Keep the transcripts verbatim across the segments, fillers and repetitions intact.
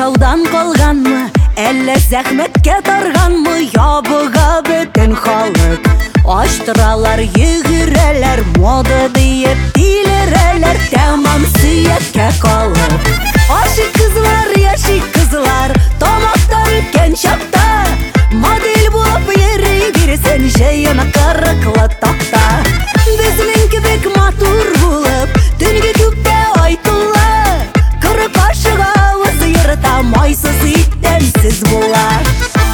жаудан қалғанмы, әлі зәхметке тарғанмы, ябыға бөтен халық. Аштыралар, егірәләр, мода дейіп тилерәләр, тәмам сүйекке қалып. Ашик кызлар, яшик кызлар, тамақтан өткен шақта, модель болып ері берсен жайына қырықлы тақта. Бізінің кебек матур болып, түнге көкте айтылы, қыры қашыға өзі ерта, майсыз иттенсіз болар.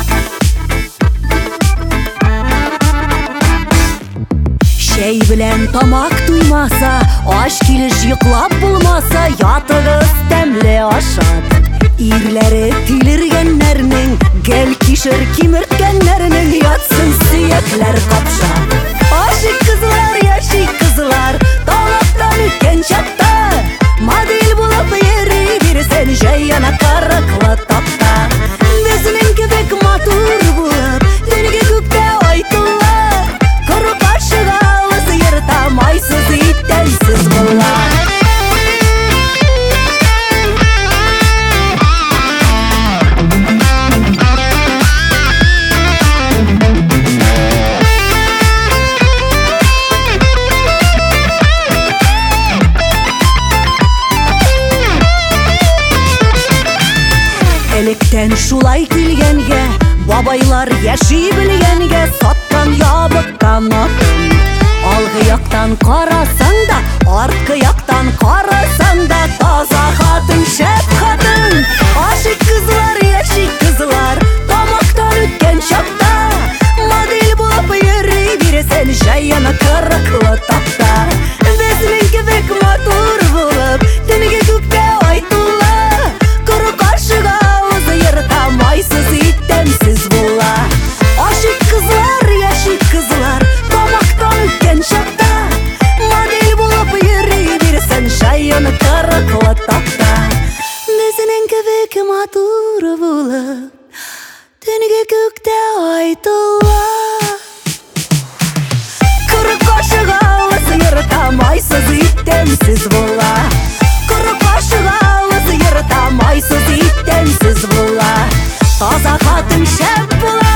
Шәй білән тамақ туймаса, аш келіш йоқлап болмаса, ятығыз тәмлі ашат. Ирләре тилергәннәрнең, гәл кишер кимерткәннәрнең, ятсын сөякләр қапшат. Ашик кызлар, яшик кызлар, тамақтан өткен шақта, модель болып ері берсен жайына қырықлы тақта. Бізінің кебек матур болып, түнге көкте айтылы, құры қашыға өзі ерта, майсыз иттенсіз болар. Электен шулай килгәнгә, бабайлар яши белгәнгә, саткан ябыккан атын. Алгы яктан карасаң да, арткы яктан карасаң да, таза хатын, шәп хатын. Ашик кызлар, яшик кызлар, тамақтан үткән шақта, модель булып йөри бирсен жайына кырыклы тақта. Безнең кебек матур булып, түнге күктә айтылы, коры каршыга майсыз иттенсіз була. Ашик кызлар, яшик кызлар, тамақтан өткен шақта, модель болып йөри берсен жайына кырыклы тақта. Безнең кебек матур булып, түнге көкте айтылы, коры каршыга өзі ерта, майсыз иттенсіз була. Коры каршыга өзі ерта, майсыз иттенсіз була. Таза хатын, шәп була.